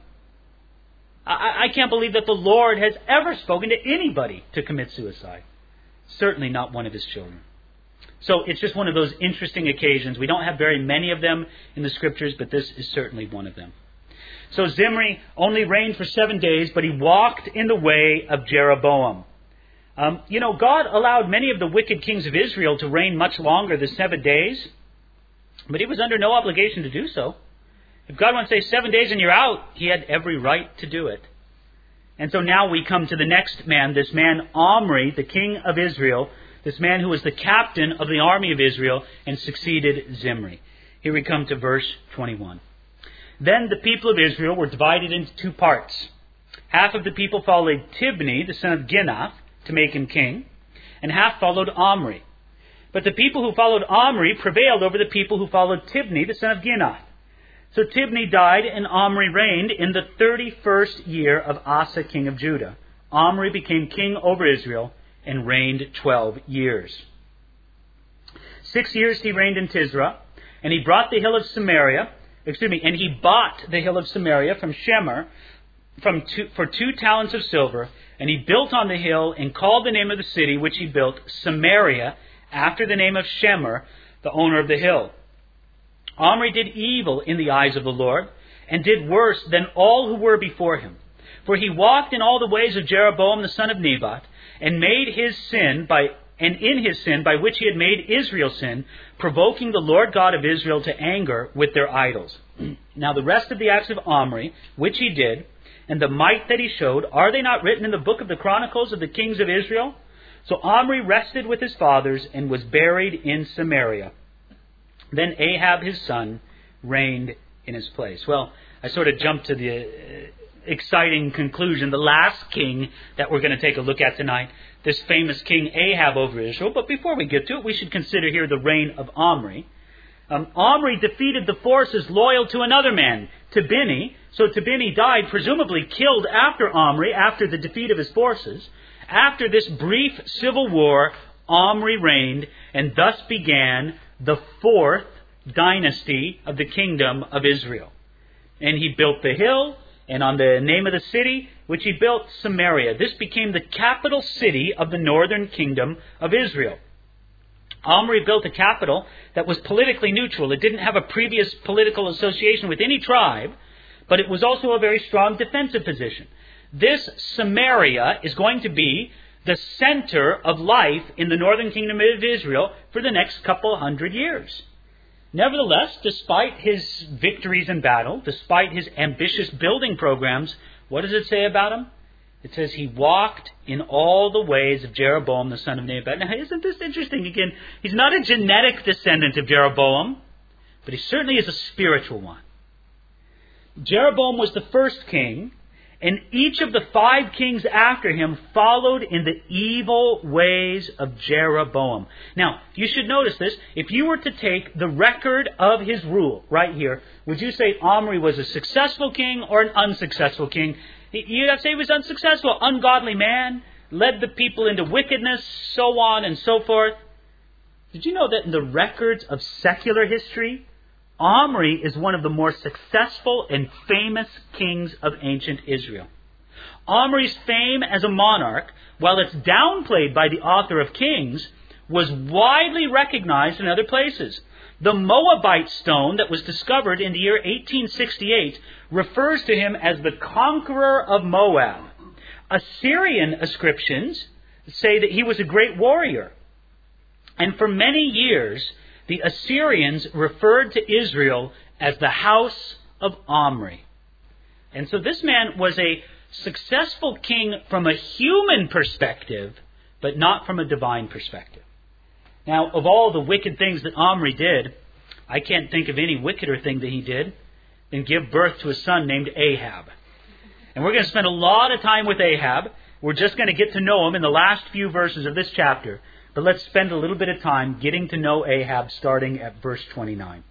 I, I can't believe that the Lord has ever spoken to anybody to commit suicide. Certainly not one of his children. So it's just one of those interesting occasions. We don't have very many of them in the Scriptures, but this is certainly one of them. So Zimri only reigned for seven days, but he walked in the way of Jeroboam. Um, you know, God allowed many of the wicked kings of Israel to reign much longer than seven days, but he was under no obligation to do so. If God wants to say seven days and you're out, he had every right to do it. And so now we come to the next man, this man Omri, the king of Israel, this man who was the captain of the army of Israel and succeeded Zimri. Here we come to verse twenty-one. Then the people of Israel were divided into two parts. Half of the people followed Tibni, the son of Ginath, to make him king, and half followed Omri. But the people who followed Omri prevailed over the people who followed Tibni, the son of Ginath. So Tibni died, and Omri reigned in the thirty-first year of Asa, king of Judah. Omri became king over Israel and reigned twelve years. Six years he reigned in Tisra, and he brought the hill of Samaria, excuse me, and he bought the hill of Samaria from Shemer from two, for two talents of silver, and he built on the hill and called the name of the city which he built Samaria, after the name of Shemer, the owner of the hill. Omri did evil in the eyes of the Lord, and did worse than all who were before him. For he walked in all the ways of Jeroboam the son of Nebat, and made his sin by and in his sin by which he had made Israel sin, provoking the Lord God of Israel to anger with their idols. Now the rest of the acts of Omri, which he did, and the might that he showed, are they not written in the book of the Chronicles of the kings of Israel? So Omri rested with his fathers and was buried in Samaria. Then Ahab his son reigned in his place. Well, I sort of jumped to the uh, exciting conclusion, the last king that we're going to take a look at tonight, this famous king Ahab over Israel. But before we get to it, we should consider here the reign of Omri. Um, Omri defeated the forces loyal to another man, Tibni. So Tibni died, presumably killed after Omri, after the defeat of his forces. After this brief civil war, Omri reigned, and thus began the fourth dynasty of the kingdom of Israel. And he built the hill, and on the name of the city, which he built, Samaria. This became the capital city of the northern kingdom of Israel. Omri built a capital that was politically neutral. It didn't have a previous political association with any tribe, but it was also a very strong defensive position. This Samaria is going to be the center of life in the northern kingdom of Israel for the next couple hundred years. Nevertheless, despite his victories in battle, despite his ambitious building programs, what does it say about him? It says he walked in all the ways of Jeroboam, the son of Nebat. Now, isn't this interesting? Again, he's not a genetic descendant of Jeroboam, but he certainly is a spiritual one. Jeroboam was the first king, and each of the five kings after him followed in the evil ways of Jeroboam. Now, you should notice this. If you were to take the record of his rule right here, would you say Omri was a successful king or an unsuccessful king? You'd have to say he was unsuccessful. Ungodly man, led the people into wickedness, so on and so forth. Did you know that in the records of secular history, Omri is one of the more successful and famous kings of ancient Israel? Omri's fame as a monarch, while it's downplayed by the author of Kings, was widely recognized in other places. The Moabite stone that was discovered in the year eighteen sixty-eight refers to him as the conqueror of Moab. Assyrian inscriptions say that he was a great warrior. And for many years, the Assyrians referred to Israel as the house of Omri. And so this man was a successful king from a human perspective, but not from a divine perspective. Now, of all the wicked things that Omri did, I can't think of any wickeder thing that he did than give birth to a son named Ahab. And we're going to spend a lot of time with Ahab. We're just going to get to know him in the last few verses of this chapter. But let's spend a little bit of time getting to know Ahab, starting at verse twenty-nine.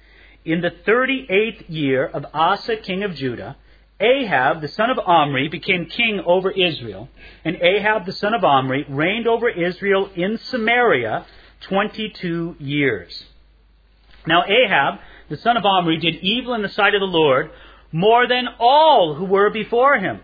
In the thirty-eighth year of Asa, king of Judah, Ahab, the son of Omri, became king over Israel. And Ahab, the son of Omri, reigned over Israel in Samaria twenty-two years. Now Ahab, the son of Omri, did evil in the sight of the Lord more than all who were before him.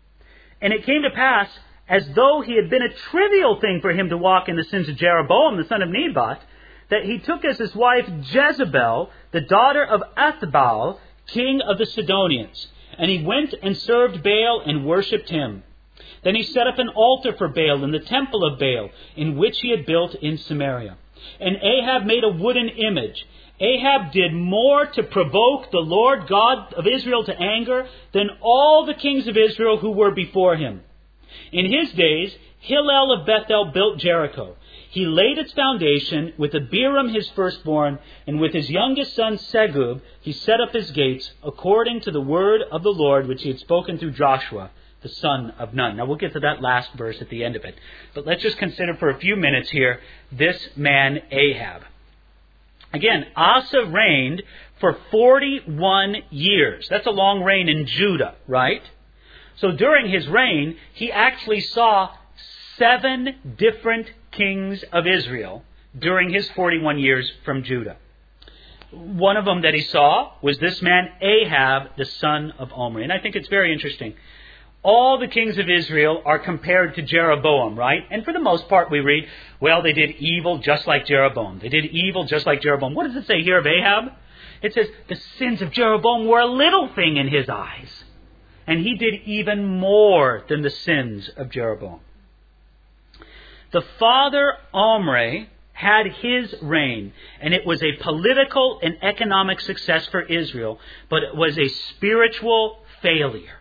And it came to pass, as though he had been a trivial thing for him to walk in the sins of Jeroboam, the son of Nebat, that he took as his wife Jezebel, the daughter of Ethbaal, king of the Sidonians. And he went and served Baal and worshipped him. Then he set up an altar for Baal in the temple of Baal, in which he had built in Samaria. And Ahab made a wooden image. Ahab did more to provoke the Lord God of Israel to anger than all the kings of Israel who were before him. In his days, Hillel of Bethel built Jericho. He laid its foundation with Abiram his firstborn, and with his youngest son Segub he set up his gates, according to the word of the Lord which he had spoken through Joshua, the son of Nun. Now we'll get to that last verse at the end of it. But let's just consider for a few minutes here this man Ahab. Again, Asa reigned for forty-one years. That's a long reign in Judah, right? So during his reign, he actually saw seven different kings of Israel during his forty-one years from Judah. One of them that he saw was this man Ahab, the son of Omri. And I think it's very interesting. All the kings of Israel are compared to Jeroboam, right? And for the most part we read, well, they did evil just like Jeroboam. They did evil just like Jeroboam. What does it say here of Ahab? It says the sins of Jeroboam were a little thing in his eyes. And he did even more than the sins of Jeroboam. The father Omri had his reign, and it was a political and economic success for Israel, but it was a spiritual failure.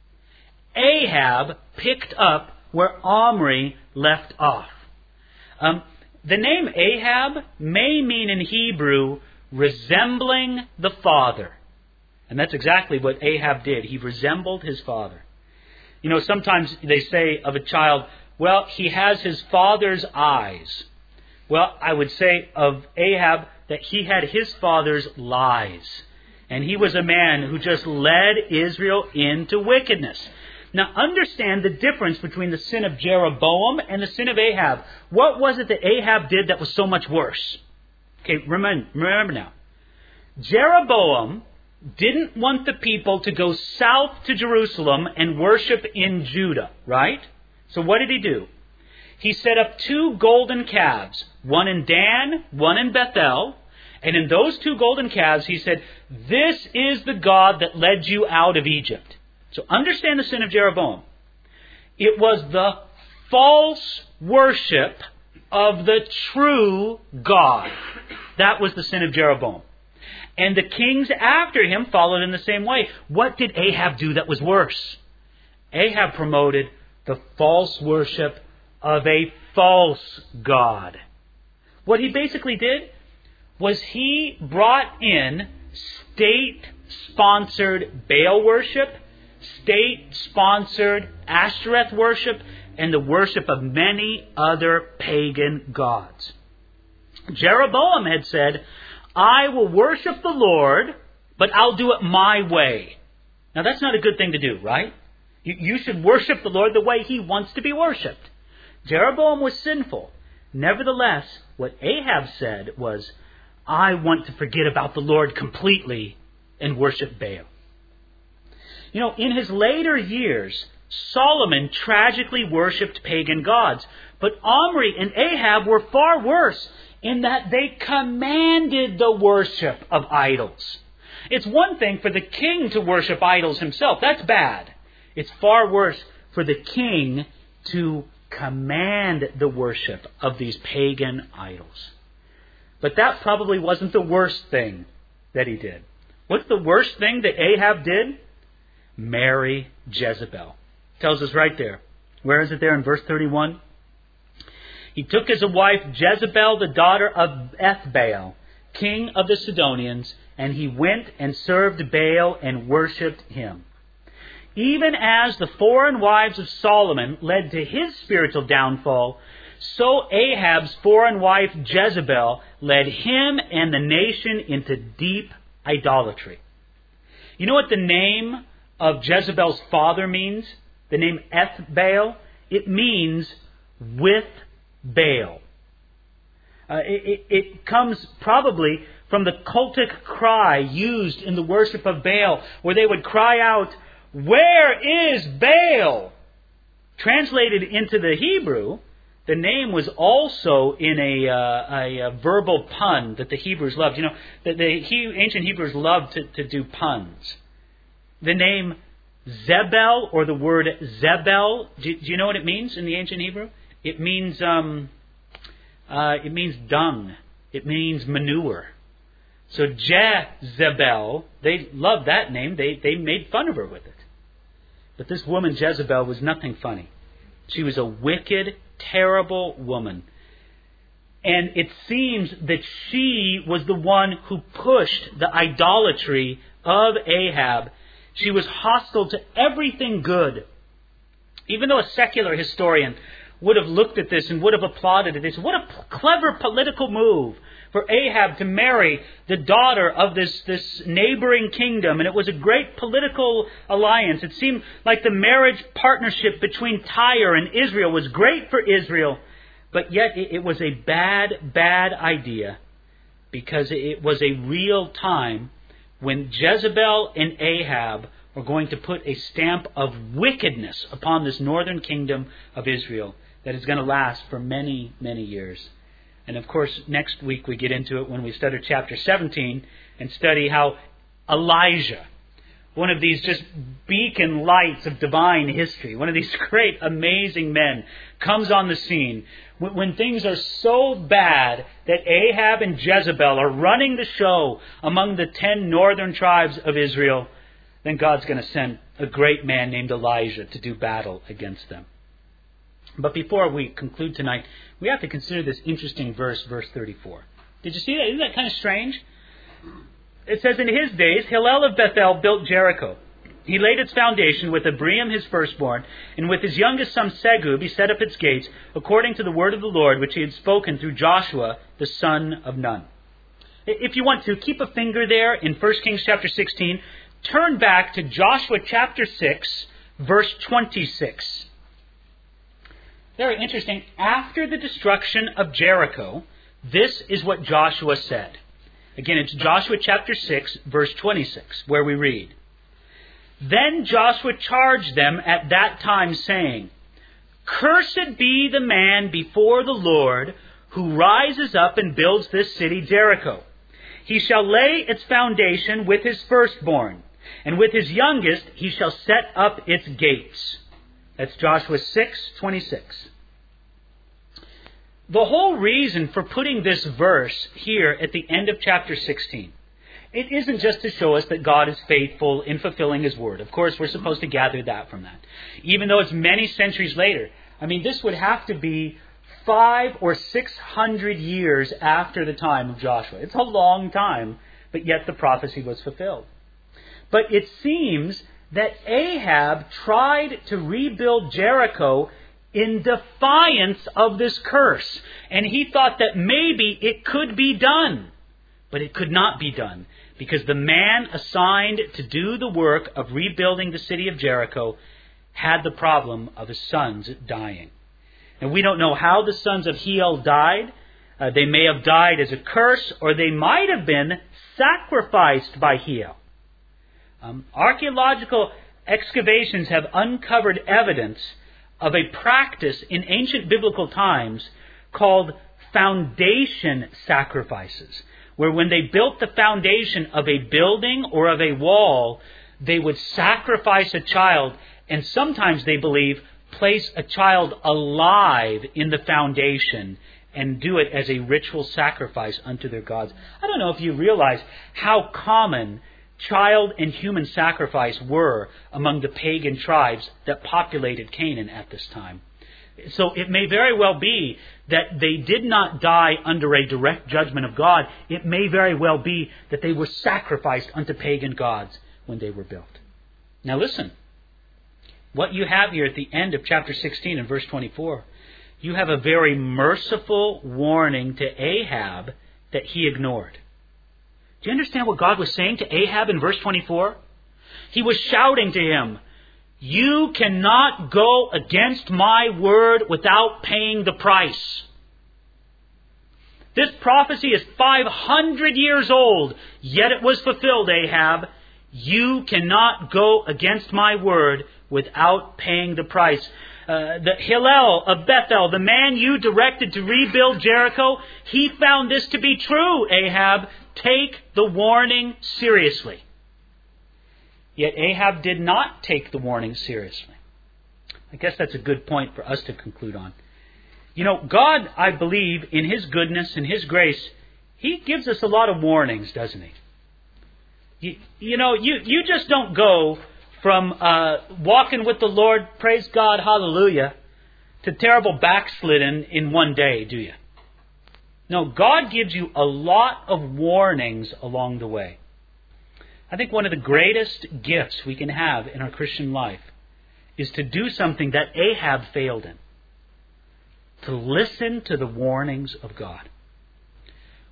Ahab picked up where Omri left off. Um, the name Ahab may mean in Hebrew, resembling the father. And that's exactly what Ahab did. He resembled his father. You know, sometimes they say of a child, well, he has his father's eyes. Well, I would say of Ahab that he had his father's lies. And he was a man who just led Israel into wickedness. Now, understand the difference between the sin of Jeroboam and the sin of Ahab. What was it that Ahab did that was so much worse? Okay, remember, remember now. Jeroboam didn't want the people to go south to Jerusalem and worship in Judah, right? So what did he do? He set up two golden calves, one in Dan, one in Bethel. And in those two golden calves, he said, this is the God that led you out of Egypt. So understand the sin of Jeroboam. It was the false worship of the true God. That was the sin of Jeroboam. And the kings after him followed in the same way. What did Ahab do that was worse? Ahab promoted the false worship of a false God. What he basically did was he brought in state-sponsored Baal worship, state-sponsored Ashtoreth worship, and the worship of many other pagan gods. Jeroboam had said, I will worship the Lord, but I'll do it my way. Now that's not a good thing to do, right? You, you should worship the Lord the way He wants to be worshipped. Jeroboam was sinful. Nevertheless, what Ahab said was, I want to forget about the Lord completely and worship Baal. You know, in his later years, Solomon tragically worshipped pagan gods. But Omri and Ahab were far worse in that they commanded the worship of idols. It's one thing for the king to worship idols himself. That's bad. It's far worse for the king to command the worship of these pagan idols. But that probably wasn't the worst thing that he did. What's the worst thing that Ahab did? Marry Jezebel. It tells us right there. Where is it there in verse thirty-one? He took as a wife Jezebel, the daughter of Ethbaal, king of the Sidonians, and he went and served Baal and worshipped him. Even as the foreign wives of Solomon led to his spiritual downfall, so Ahab's foreign wife Jezebel led him and the nation into deep idolatry. You know what the name of Jezebel's father means? The name Ethbaal? It means with Baal. Uh, it, it, it comes probably from the cultic cry used in the worship of Baal, where they would cry out, "Where is Baal?" Translated into the Hebrew, the name was also in a, uh, a, a verbal pun that the Hebrews loved. You know, the, the he, ancient Hebrews loved to, to do puns. The name Zebel, or the word Zebel, do, do you know what it means in the ancient Hebrew? It means um, uh, it means dung. It means manure. So Jezebel, they loved that name. They they made fun of her with it. But this woman Jezebel was nothing funny. She was a wicked, terrible woman. And it seems that she was the one who pushed the idolatry of Ahab. She was hostile to everything good. Even though a secular historian would have looked at this and would have applauded it, they said, what a clever political move for Ahab to marry the daughter of this, this neighboring kingdom. And it was a great political alliance. It seemed like the marriage partnership between Tyre and Israel was great for Israel. But yet it, it was a bad, bad idea, because it was a real time when Jezebel and Ahab were going to put a stamp of wickedness upon this northern kingdom of Israel that is going to last for many, many years. And of course, next week we get into it when we study chapter seventeen and study how Elijah, one of these just beacon lights of divine history, one of these great, amazing men, comes on the scene when things are so bad that Ahab and Jezebel are running the show among the ten northern tribes of Israel. Then God's going to send a great man named Elijah to do battle against them. But before we conclude tonight, we have to consider this interesting verse, verse thirty-four. Did you see that? Isn't that kind of strange? It says, in his days, Hillel of Bethel built Jericho. He laid its foundation with Abiram his firstborn, and with his youngest son Segub he set up its gates, according to the word of the Lord, which he had spoken through Joshua, the son of Nun. If you want to, keep a finger there in First Kings chapter sixteen. Turn back to Joshua chapter six, verse twenty-six. Very interesting. After the destruction of Jericho, this is what Joshua said. Again, it's Joshua chapter six, verse twenty-six, where we read, Then Joshua charged them at that time, saying, Cursed be the man before the Lord who rises up and builds this city Jericho. He shall lay its foundation with his firstborn, and with his youngest he shall set up its gates. That's Joshua six twenty-six. The whole reason for putting this verse here at the end of chapter sixteen, it isn't just to show us that God is faithful in fulfilling His word. Of course, we're supposed to gather that from that. Even though it's many centuries later. I mean, this would have to be five or six hundred years after the time of Joshua. It's a long time, but yet the prophecy was fulfilled. But it seems that Ahab tried to rebuild Jericho in defiance of this curse. And he thought that maybe it could be done. But it could not be done, because the man assigned to do the work of rebuilding the city of Jericho had the problem of his sons dying. And we don't know how the sons of Hiel died. Uh, they may have died as a curse, or they might have been sacrificed by Hiel. Um, archaeological excavations have uncovered evidence of a practice in ancient biblical times called foundation sacrifices, where when they built the foundation of a building or of a wall, they would sacrifice a child, and sometimes, they believe, place a child alive in the foundation and do it as a ritual sacrifice unto their gods. I don't know if you realize how common child and human sacrifice were among the pagan tribes that populated Canaan at this time. So it may very well be that they did not die under a direct judgment of God. It may very well be that they were sacrificed unto pagan gods when they were built. Now listen, what you have here at the end of chapter sixteen and verse twenty-four, you have a very merciful warning to Ahab that he ignored. Do you understand what God was saying to Ahab in verse twenty-four? He was shouting to him, you cannot go against my word without paying the price. This prophecy is five hundred years old, yet it was fulfilled, Ahab. You cannot go against my word without paying the price. Uh, the Hillel of Bethel, the man you directed to rebuild Jericho, he found this to be true, Ahab. Take the warning seriously. Yet Ahab did not take the warning seriously. I guess that's a good point for us to conclude on. You know, God, I believe, in His goodness and His grace, He gives us a lot of warnings, doesn't He? You, you know, you, you just don't go from uh, walking with the Lord, praise God, hallelujah, to terrible backsliding in one day, do you? No, God gives you a lot of warnings along the way. I think one of the greatest gifts we can have in our Christian life is to do something that Ahab failed in. To listen to the warnings of God.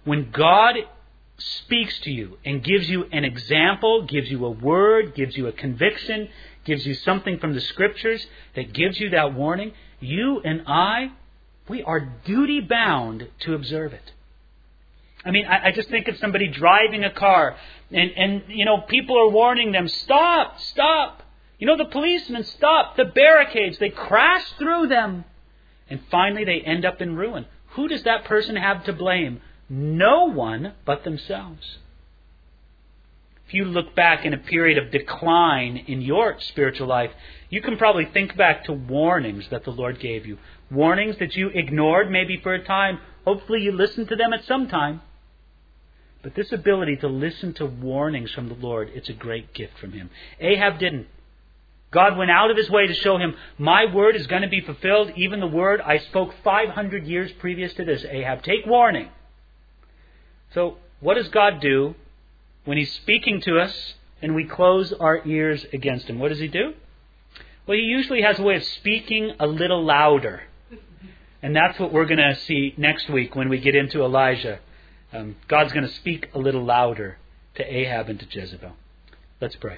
When God speaks to you and gives you an example, gives you a word, gives you a conviction, gives you something from the Scriptures that gives you that warning, you and I, we are duty bound to observe it. I mean, I, I just think of somebody driving a car and, and, you know, people are warning them, stop, stop. You know, the policemen stop, the barricades, they crash through them. And finally they end up in ruin. Who does that person have to blame? No one but themselves. If you look back in a period of decline in your spiritual life, you can probably think back to warnings that the Lord gave you. Warnings that you ignored maybe for a time. Hopefully you listened to them at some time. But this ability to listen to warnings from the Lord, it's a great gift from Him. Ahab didn't. God went out of His way to show him, my word is going to be fulfilled, even the word I spoke five hundred years previous to this, Ahab. Take warning. So what does God do when He's speaking to us and we close our ears against Him? What does He do? Well, He usually has a way of speaking a little louder. And that's what we're going to see next week when we get into Elijah. Um, God's going to speak a little louder to Ahab and to Jezebel. Let's pray.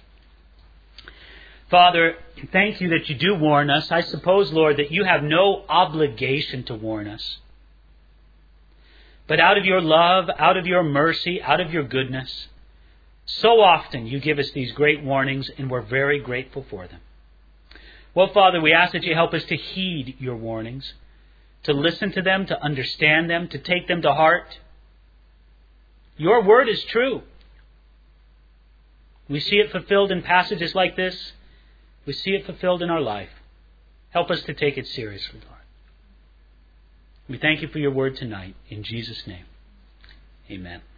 Father, thank You that You do warn us. I suppose, Lord, that You have no obligation to warn us. But out of Your love, out of Your mercy, out of Your goodness, so often You give us these great warnings, and we're very grateful for them. Well, Father, we ask that You help us to heed Your warnings, to listen to them, to understand them, to take them to heart. Your word is true. We see it fulfilled in passages like this. We see it fulfilled in our life. Help us to take it seriously, Lord. We thank You for Your word tonight. In Jesus' name, amen.